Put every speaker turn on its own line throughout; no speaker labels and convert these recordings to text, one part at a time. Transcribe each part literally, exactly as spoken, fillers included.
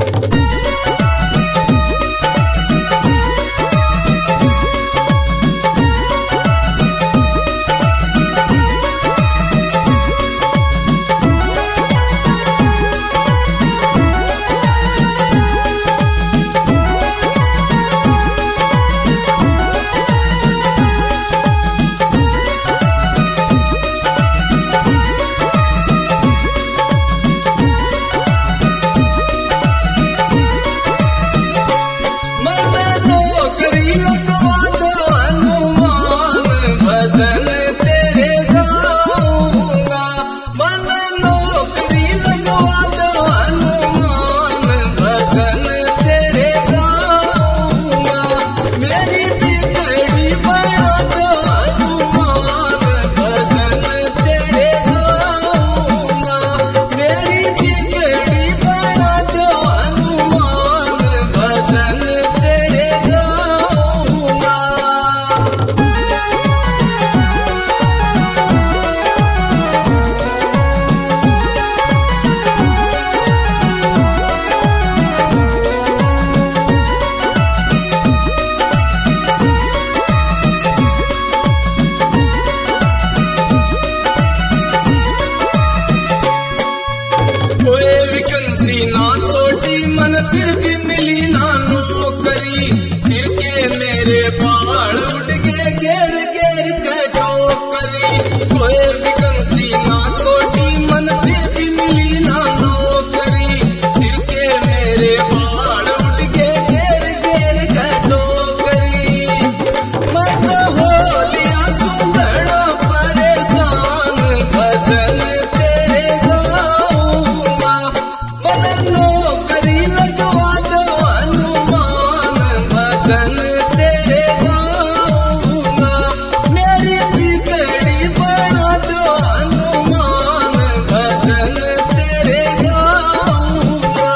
फिर भी मिली ना नौकरी, सिर के मेरे बाल उड़ गए घेर घेर के ठोकरी। कोई विकंसी ना छोटी मन फिर भी मिली ना नौकरी, सिर के मेरे बाल उड़ गए घेर घेर के ठोकरी। मैं तो हो लिया सुंदर परेशान, भजन तेरे गाऊंगा। मन नौकरी लगवा दो हनुमान, भजन तेरे गाऊंगा। मेरी बिगड़ी बना दो हनुमान, भजन तेरे गाऊंगा।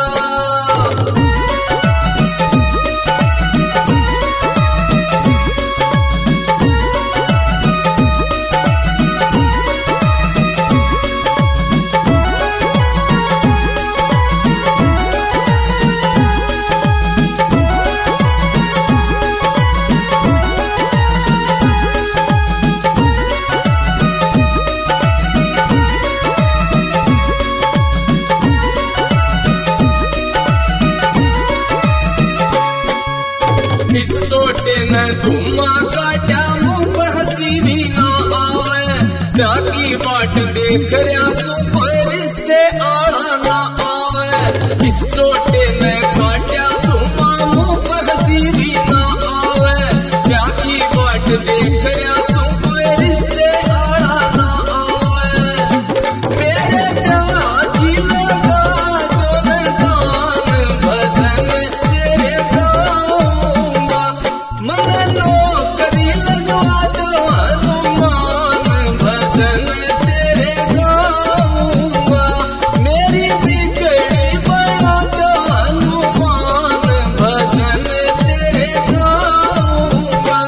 इस तोटे ने धुआं काटा, मुंह पर हंसी भी ना आवे। जाकी बाट देख रहा सो कोई रिश्ते आड़ा ना आवे। इस तोटे ने काटा धुआं, मुंह पर हंसी भी ना आवे। जाकी बाट देख रहा सो कोई रिश्ते आड़ा ना आवे। मेरे प्यार की लगा दो न कान, भजन तेरे गाऊंगा। मन नौकरी लगवा दो हनुमान, भजन तेरे गाऊंगा। मेरी बिगड़ी बना दो हनुमान, भजन तेरे गाऊंगा।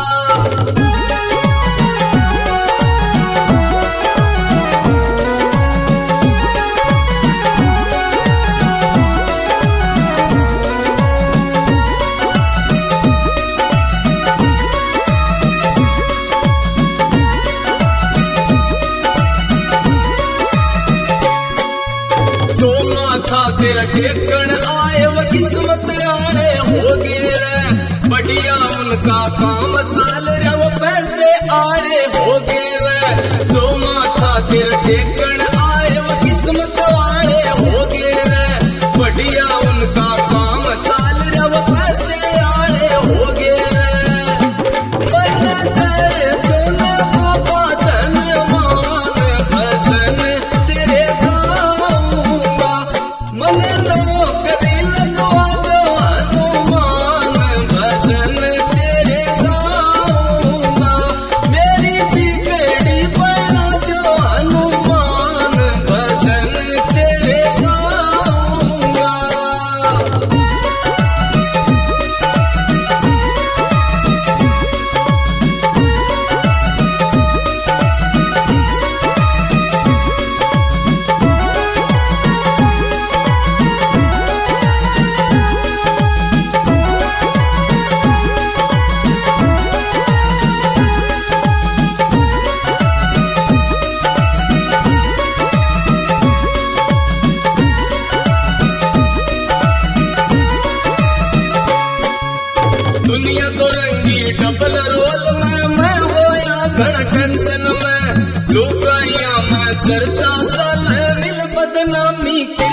जो माथा तेरा टेकन आए वो किस्मत आए हो गए रे। बढ़िया उनका काम चाल रहा वो पैसे आए हो गए रे। जो माथा तेरा टेकन आए वो किस्मत आए हो गए रे। बढ़िया उनका काम चाल रहा वो पैसे आए हो गए रे। मन करे तो न बाबा धनवान, भजन तेरे गाऊंगा। मन नौकरी लगवा दो हनुमान, भजन तेरे गाऊंगा। मेरी बिगड़ी बना दो हनुमान, गुलामी के